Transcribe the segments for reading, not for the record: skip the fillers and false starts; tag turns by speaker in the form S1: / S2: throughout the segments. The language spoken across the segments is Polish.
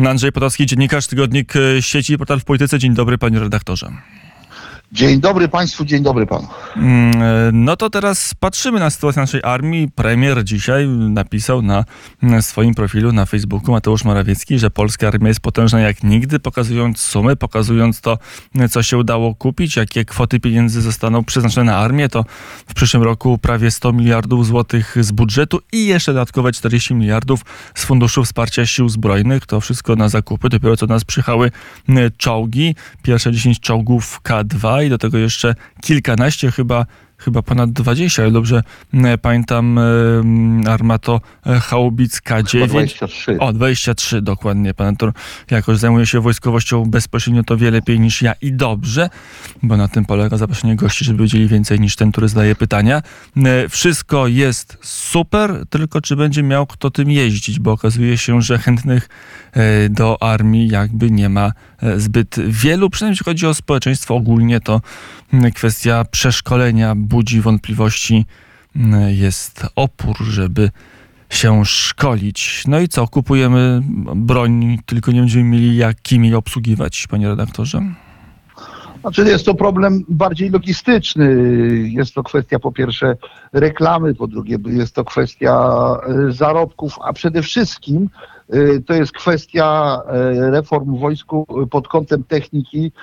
S1: Andrzej Potocki, dziennikarz, tygodnik Sieci, portal w Polityce. Dzień dobry, panie redaktorze.
S2: Dzień dobry państwu, dzień dobry panu.
S1: No to teraz patrzymy na sytuację naszej armii. Premier dzisiaj napisał na swoim profilu na Facebooku, Mateusz Morawiecki, że polska armia jest potężna jak nigdy, pokazując sumy, pokazując to, co się udało kupić, jakie kwoty pieniędzy zostaną przeznaczone na armię. To w przyszłym roku prawie 100 miliardów złotych z budżetu i jeszcze dodatkowe 40 miliardów z Funduszu Wsparcia Sił Zbrojnych. To wszystko na zakupy. Dopiero co do nas przyjechały czołgi. Pierwsze 10 czołgów K2 i do tego jeszcze kilkanaście, chyba ponad 20, ale dobrze pamiętam, armato haubic K9.
S2: 23.
S1: O, 23 dokładnie. Pan Anton jakoś zajmuje się wojskowością bezpośrednio, to wie lepiej niż ja i dobrze, bo na tym polega zaproszenie gości, żeby wiedzieli więcej niż ten, który zadaje pytania. Wszystko jest super, tylko czy będzie miał kto tym jeździć, bo okazuje się, że chętnych do armii jakby nie ma zbyt wielu, przynajmniej jeśli chodzi o społeczeństwo ogólnie, to kwestia przeszkolenia budzi wątpliwości, jest opór, żeby się szkolić. No i co? Kupujemy broń, tylko nie będziemy mieli kim jej obsługiwać, panie redaktorze?
S2: Znaczy jest to problem bardziej logistyczny. Jest to kwestia po pierwsze reklamy, po drugie jest to kwestia zarobków, a przede wszystkim to jest kwestia reform w wojsku pod kątem techniki,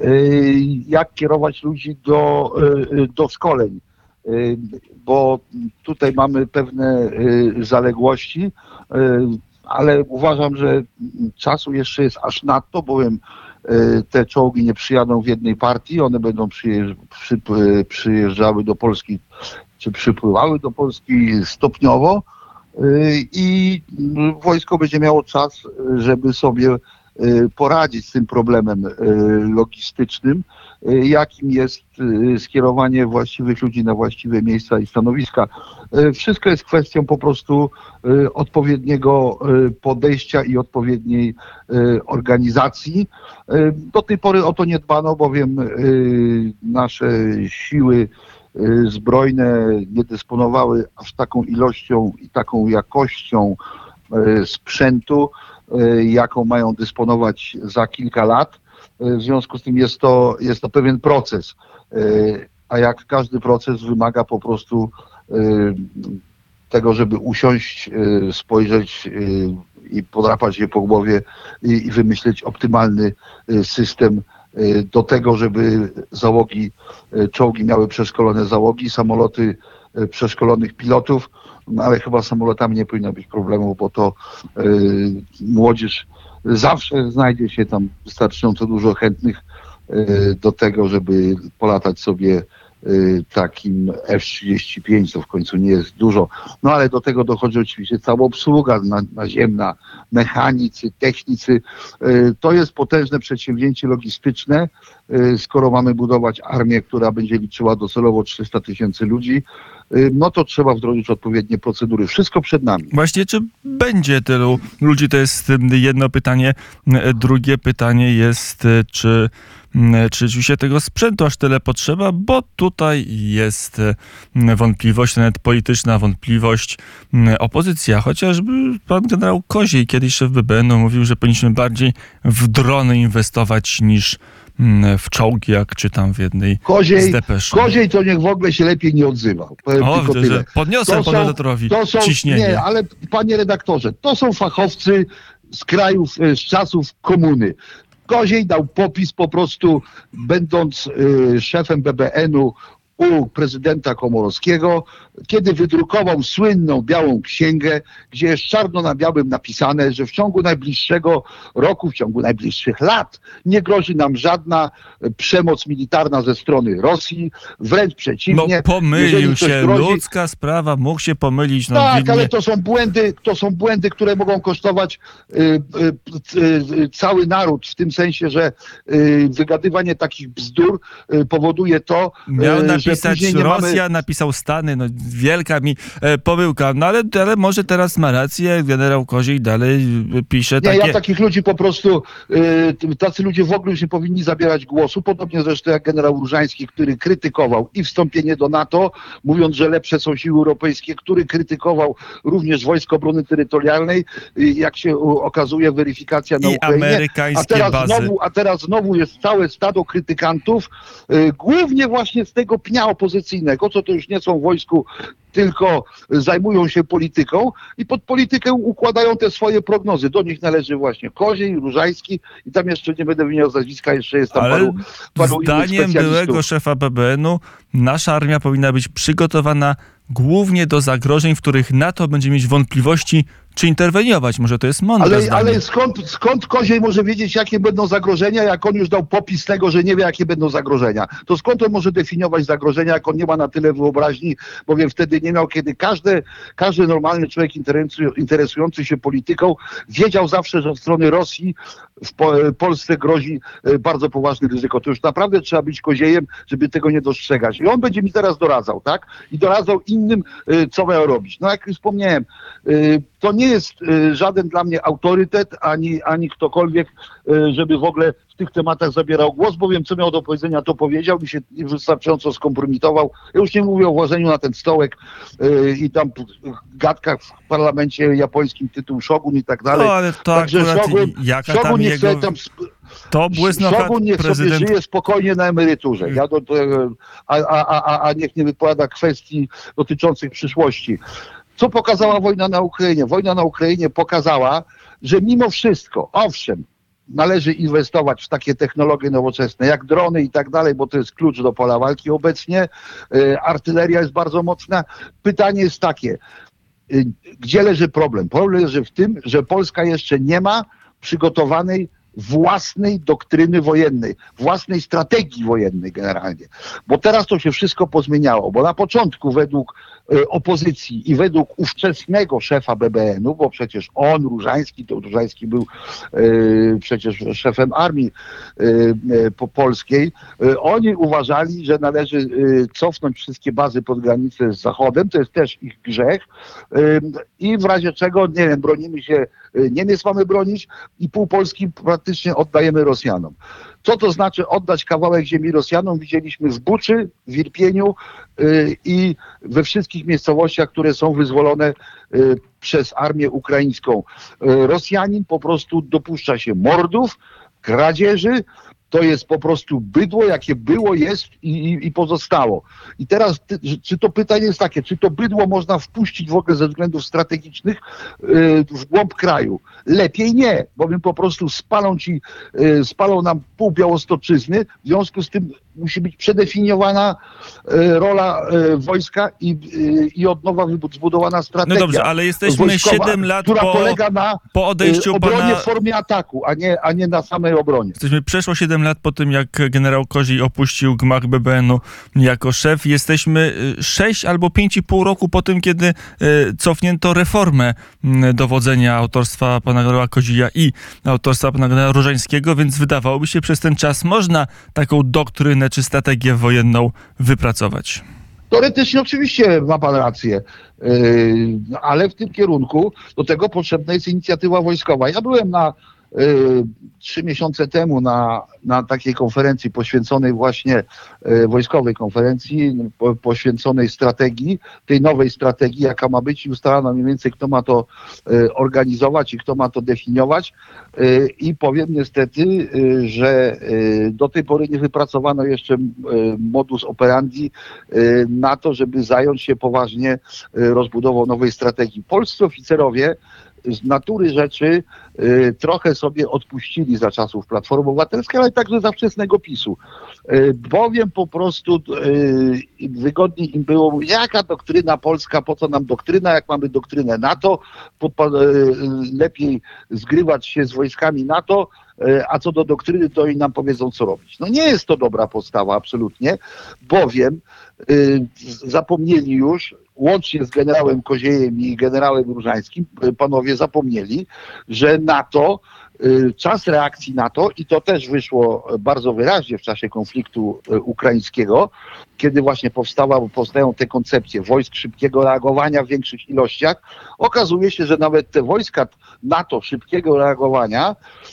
S2: jak kierować ludzi do szkoleń, bo tutaj mamy pewne zaległości, ale uważam, że czasu jeszcze jest aż nadto, bowiem te czołgi nie przyjadą w jednej partii, one będą przyjeżdżały do Polski, czy przypływały do Polski stopniowo i wojsko będzie miało czas, żeby sobie poradzić z tym problemem logistycznym, jakim jest skierowanie właściwych ludzi na właściwe miejsca i stanowiska. Wszystko jest kwestią po prostu odpowiedniego podejścia i odpowiedniej organizacji. Do tej pory o to nie dbano, bowiem nasze siły zbrojne nie dysponowały aż taką ilością i taką jakością sprzętu, jaką mają dysponować za kilka lat. W związku z tym jest to pewien proces, a jak każdy proces wymaga po prostu tego, żeby usiąść, spojrzeć i podrapać je po głowie i wymyśleć optymalny system do tego, żeby załogi, czołgi miały przeszkolone załogi, samoloty przeszkolonych pilotów, no ale chyba z samolotami nie powinno być problemu, bo to młodzież zawsze znajdzie się tam wystarczająco dużo chętnych do tego, żeby polatać sobie takim F-35, to w końcu nie jest dużo. No ale do tego dochodzi oczywiście cała obsługa naziemna, mechanicy, technicy. To jest potężne przedsięwzięcie logistyczne. Skoro mamy budować armię, która będzie liczyła docelowo 300 000 ludzi, no to trzeba wdrożyć odpowiednie procedury. Wszystko przed nami.
S1: Właśnie, czy będzie tylu ludzi? To jest jedno pytanie. Drugie pytanie jest, czy rzeczywiście tego sprzętu aż tyle potrzeba, bo tutaj jest wątpliwość, nawet polityczna wątpliwość. Opozycja, chociażby pan generał Koziej, kiedyś szef BBN-u, mówił, że powinniśmy bardziej w drony inwestować niż w czołgi, jak czytam w jednej z depeszy.
S2: Koziej to niech w ogóle się lepiej nie odzywał.
S1: Widzę, że podniosłem panu redaktorowi ciśnienie.
S2: Nie, ale panie redaktorze, to są fachowcy z krajów, z czasów komuny. Koziej dał popis po prostu, będąc szefem BBN-u u prezydenta Komorowskiego, kiedy wydrukował słynną białą księgę, gdzie jest czarno na białym napisane, że w ciągu najbliższego roku, w ciągu najbliższych lat nie grozi nam żadna przemoc militarna ze strony Rosji, wręcz przeciwnie.
S1: No pomylił się, ludzka sprawa, mógł się pomylić. No,
S2: tak,
S1: widnie.
S2: Ale to są błędy, które mogą kosztować cały naród, w tym sensie, że wygadywanie takich bzdur powoduje to,
S1: miał napisać napisać Rosja, napisał Stany. No, wielka mi pomyłka. No ale może teraz ma rację, generał Koziej dalej pisze takie...
S2: Ja takich ludzi po prostu, tacy ludzie w ogóle już nie powinni zabierać głosu, podobnie zresztą jak generał Różański, który krytykował i wstąpienie do NATO, mówiąc, że lepsze są siły europejskie, który krytykował również Wojsko Obrony Terytorialnej, jak się okazuje weryfikacja na Ukrainie.
S1: Amerykańskie bazy.
S2: A teraz znowu jest całe stado krytykantów, głównie właśnie z tego pnia opozycyjnego, co to już nie są w wojsku, tylko zajmują się polityką i pod politykę układają te swoje prognozy. Do nich należy właśnie Koziej, Różański i tam jeszcze nie będę wymieniał z nazwiska, jeszcze jest tam paru
S1: zdaniem byłego szefa BBN-u nasza armia powinna być przygotowana głównie do zagrożeń, w których NATO będzie mieć wątpliwości, czy interweniować. Może to jest mądre zdanie.
S2: Ale skąd Koziej może wiedzieć, jakie będą zagrożenia, jak on już dał popis tego, że nie wie, jakie będą zagrożenia? To skąd on może definiować zagrożenia, jak on nie ma na tyle wyobraźni, bowiem wtedy nie miał, kiedy każdy normalny człowiek interesujący się polityką wiedział zawsze, że od strony Rosji w Polsce grozi bardzo poważne ryzyko. To już naprawdę trzeba być Koziejem, żeby tego nie dostrzegać. I on będzie mi teraz doradzał, tak? I doradzał innym, co mają robić. No jak już wspomniałem, to nie jest żaden dla mnie autorytet, ani ktokolwiek, żeby w ogóle w tych tematach zabierał głos, bowiem co miał do powiedzenia, to powiedział, mi się wystarczająco skompromitował. Ja już nie mówię o włażeniu na ten stołek i tam gadkach w parlamencie japońskim, tytuł Shogun i tak dalej.
S1: No ale to
S2: także
S1: Shogun
S2: niech sobie tam... Shogun niech sobie żyje spokojnie na emeryturze, a niech nie wypowiada kwestii dotyczących przyszłości. Co pokazała wojna na Ukrainie? Wojna na Ukrainie pokazała, że mimo wszystko, owszem, należy inwestować w takie technologie nowoczesne, jak drony i tak dalej, bo to jest klucz do pola walki obecnie. Artyleria jest bardzo mocna. Pytanie jest takie, gdzie leży problem? Problem leży w tym, że Polska jeszcze nie ma przygotowanej własnej doktryny wojennej, własnej strategii wojennej generalnie. Bo teraz to się wszystko pozmieniało, bo na początku według opozycji i według ówczesnego szefa BBN-u, bo przecież on, Różański był przecież szefem armii polskiej, oni uważali, że należy cofnąć wszystkie bazy pod granicę z Zachodem, to jest też ich grzech i w razie czego, nie wiem, bronimy się, Niemiec mamy bronić i pół Polski praktycznie oddajemy Rosjanom. Co to znaczy oddać kawałek ziemi Rosjanom? Widzieliśmy w Buczy, w Irpieniu i we wszystkich miejscowościach, które są wyzwolone przez armię ukraińską. Rosjanin po prostu dopuszcza się mordów, kradzieży. To jest po prostu bydło, jakie było, jest i pozostało. I teraz, czy to pytanie jest takie, czy to bydło można wpuścić w ogóle ze względów strategicznych w głąb kraju? Lepiej nie, bowiem po prostu spalą nam pół Białostoczyzny, w związku z tym musi być przedefiniowana rola wojska i od nowa zbudowana strategia.
S1: No dobrze, ale jesteśmy
S2: wojskowa,
S1: 7 lat
S2: która polega na
S1: po odejściu
S2: obronie w formie ataku, a nie na samej obronie.
S1: Przeszło 7 lat po tym, jak generał Koziej opuścił gmach BBN-u jako szef. Jesteśmy 6 albo 5,5 roku po tym, kiedy cofnięto reformę dowodzenia autorstwa pana generała Kozieja i autorstwa pana generała Różańskiego, więc wydawałoby się, przez ten czas można taką doktrynę czy strategię wojenną wypracować.
S2: Teoretycznie oczywiście ma pan rację, ale w tym kierunku do tego potrzebna jest inicjatywa wojskowa. Ja byłem 3 miesiące temu na takiej konferencji poświęconej właśnie wojskowej konferencji, poświęconej strategii, tej nowej strategii, jaka ma być i ustalano mniej więcej, kto ma to organizować i kto ma to definiować. I powiem niestety, że do tej pory nie wypracowano jeszcze modus operandi na to, żeby zająć się poważnie rozbudową nowej strategii. Polscy oficerowie z natury rzeczy trochę sobie odpuścili za czasów Platformy Obywatelskiej, ale także za wczesnego PiS-u. Bowiem po prostu wygodniej im było mówić, jaka doktryna polska, po co nam doktryna, jak mamy doktrynę NATO, lepiej zgrywać się z wojskami NATO, a co do doktryny, to i nam powiedzą, co robić. No nie jest to dobra postawa, absolutnie, bowiem zapomnieli już, łącznie z generałem Koziejem i generałem Różańskim, panowie zapomnieli, że NATO czas reakcji na to, i to też wyszło bardzo wyraźnie w czasie konfliktu ukraińskiego, kiedy właśnie powstają te koncepcje wojsk szybkiego reagowania w większych ilościach, okazuje się, że nawet te wojska NATO szybkiego reagowania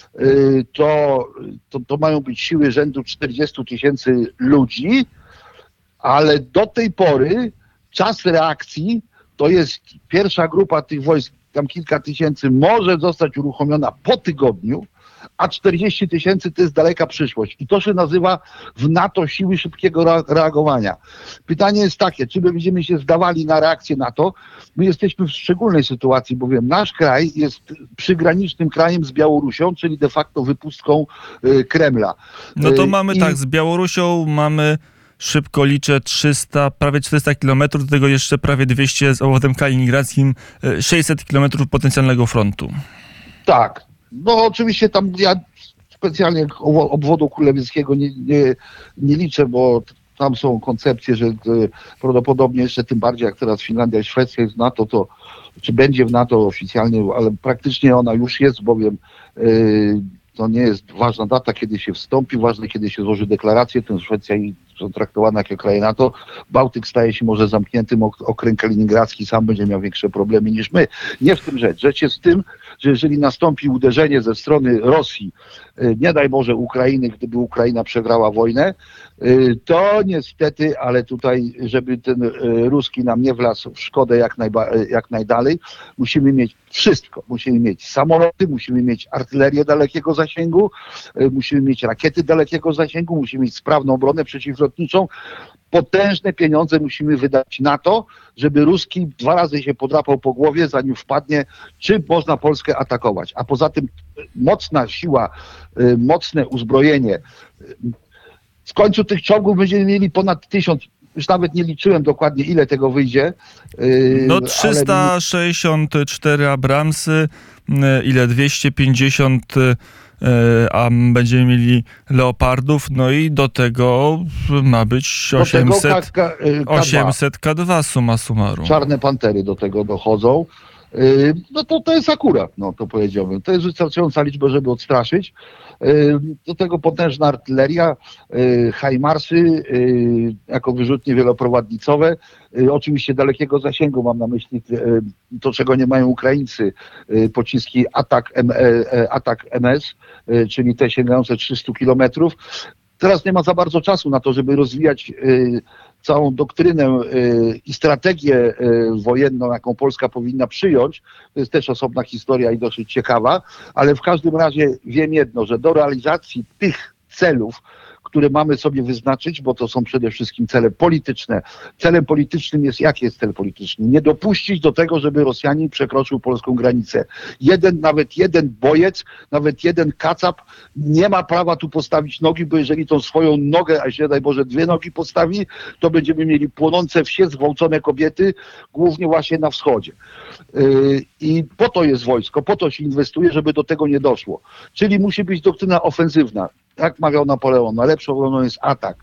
S2: to mają być siły rzędu 40 000 ludzi, ale do tej pory czas reakcji to jest pierwsza grupa tych wojsk, tam kilka tysięcy, może zostać uruchomiona po tygodniu, a 40 000 to jest daleka przyszłość. I to się nazywa w NATO siły szybkiego reagowania. Pytanie jest takie, czy my będziemy się zdawali na reakcję NATO? My jesteśmy w szczególnej sytuacji, bowiem nasz kraj jest przygranicznym krajem z Białorusią, czyli de facto wypustką Kremla.
S1: No to mamy tak, z Białorusią mamy... Szybko liczę, prawie 400 kilometrów, do tego jeszcze prawie 200 z obwodem kaliningradzkim, 600 kilometrów potencjalnego frontu.
S2: Tak. No oczywiście tam ja specjalnie obwodu królewskiego nie liczę, bo tam są koncepcje, że prawdopodobnie jeszcze tym bardziej jak teraz Finlandia i Szwecja jest w NATO, czy będzie w NATO oficjalnie, ale praktycznie ona już jest, bowiem to nie jest ważna data, kiedy się wstąpi, ważne, kiedy się złoży deklarację. Tę Szwecja są traktowane jako kraje NATO. Bałtyk staje się może zamkniętym, okręg kaliningradzki sam będzie miał większe problemy niż my. Nie w tym rzecz. Rzecz jest w tym, że jeżeli nastąpi uderzenie ze strony Rosji, nie daj Boże Ukrainy, gdyby Ukraina przegrała wojnę, to niestety, ale tutaj, żeby ten ruski nam nie wlazł w szkodę jak najdalej, musimy mieć wszystko. Musimy mieć samoloty, musimy mieć artylerię dalekiego zasięgu, musimy mieć rakiety dalekiego zasięgu, musimy mieć sprawną obronę przeciwlotniczą. Potężne pieniądze musimy wydać na to, żeby Ruski 2 razy się podrapał po głowie, zanim wpadnie, czy można Polskę atakować. A poza tym mocna siła, mocne uzbrojenie. W końcu tych czołgów będziemy mieli ponad 1000. Już nawet nie liczyłem dokładnie, ile tego wyjdzie.
S1: No 364 Abramsy, ile 250 a będziemy mieli Leopardów, no i do tego ma być 800 K2 summa summarum.
S2: Czarne Pantery do tego dochodzą. No to jest akurat, no to powiedziałbym. To jest wystarczająca liczba, żeby odstraszyć. Do tego potężna artyleria, HIMARSy jako wyrzutnie wieloprowadnicowe. Oczywiście dalekiego zasięgu, mam na myśli to, czego nie mają Ukraińcy, pociski Atak MS, czyli te sięgające 300 kilometrów. Teraz nie ma za bardzo czasu na to, żeby rozwijać całą doktrynę i strategię wojenną, jaką Polska powinna przyjąć. To jest też osobna historia i dosyć ciekawa, ale w każdym razie wiem jedno, że do realizacji tych celów, które mamy sobie wyznaczyć, bo to są przede wszystkim cele polityczne. Celem politycznym jest, jaki jest cel polityczny? Nie dopuścić do tego, żeby Rosjanin przekroczył polską granicę. Nawet jeden bojec, nawet jeden kacap nie ma prawa tu postawić nogi, bo jeżeli tą swoją nogę, a się daj Boże 2 nogi postawi, to będziemy mieli płonące wsie, zgwałcone kobiety, głównie właśnie na wschodzie. I po to jest wojsko, po to się inwestuje, żeby do tego nie doszło. Czyli musi być doktryna ofensywna. Jak mawiał Napoleon, najlepszą bronią jest atak.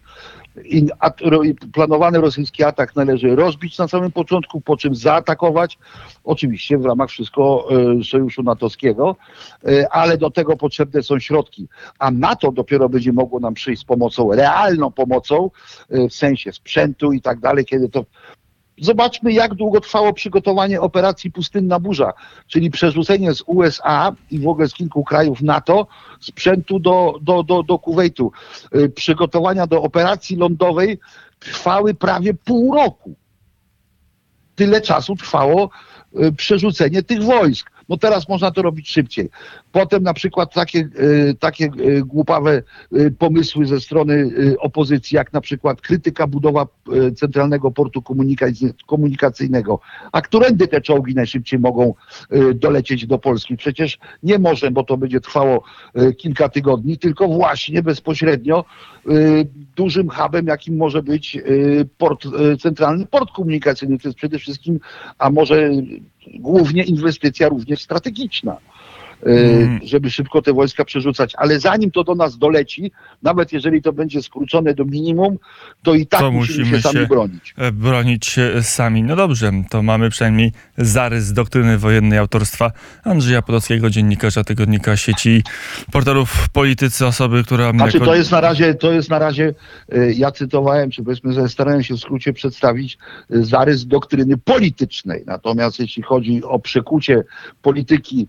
S2: Planowany rosyjski atak należy rozbić na samym początku, po czym zaatakować, oczywiście w ramach wszystko sojuszu natowskiego, ale do tego potrzebne są środki. A NATO dopiero będzie mogło nam przyjść z pomocą, realną pomocą, w sensie sprzętu i tak dalej, kiedy to... Zobaczmy, jak długo trwało przygotowanie operacji Pustynna Burza, czyli przerzucenie z USA i w ogóle z kilku krajów NATO sprzętu do Kuwejtu. Przygotowania do operacji lądowej trwały prawie pół roku. Tyle czasu trwało przerzucenie tych wojsk. No teraz można to robić szybciej. Potem na przykład takie głupawe pomysły ze strony opozycji, jak na przykład krytyka budowa centralnego portu komunikacyjnego. A którędy te czołgi najszybciej mogą dolecieć do Polski? Przecież nie może, bo to będzie trwało kilka tygodni, tylko właśnie bezpośrednio dużym hubem, jakim może być centralny port komunikacyjny. To jest przede wszystkim, a może głównie inwestycja również strategiczna. żeby szybko te wojska przerzucać. Ale zanim to do nas doleci, nawet jeżeli to będzie skrócone do minimum, to i tak
S1: To
S2: musimy się sami bronić.
S1: Bronić się sami. No dobrze, to mamy przynajmniej zarys doktryny wojennej autorstwa Andrzeja Potockiego, dziennikarza tygodnika Sieci, portalów Politycy, osoby, która...
S2: Znaczy to jest na razie, ja cytowałem, czy powiedzmy, że starałem się w skrócie przedstawić zarys doktryny politycznej. Natomiast jeśli chodzi o przekucie polityki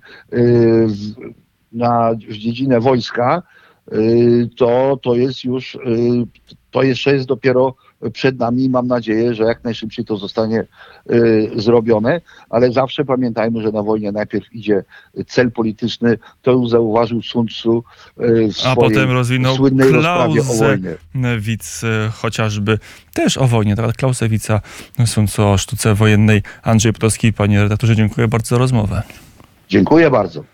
S2: w dziedzinę wojska, to jest już, to jeszcze jest dopiero przed nami. Mam nadzieję, że jak najszybciej to zostanie zrobione, ale zawsze pamiętajmy, że na wojnie najpierw idzie cel polityczny. To już zauważył Sun Tzu w swojej
S1: potem rozwinął
S2: słynnej rozprawie o wojnie.
S1: Clausewitz chociażby też o wojnie. Tak, Clausewitza, Sun Tzu o sztuce wojennej. Andrzej Potocki, panie redaktorze, dziękuję bardzo za rozmowę.
S2: Dziękuję bardzo.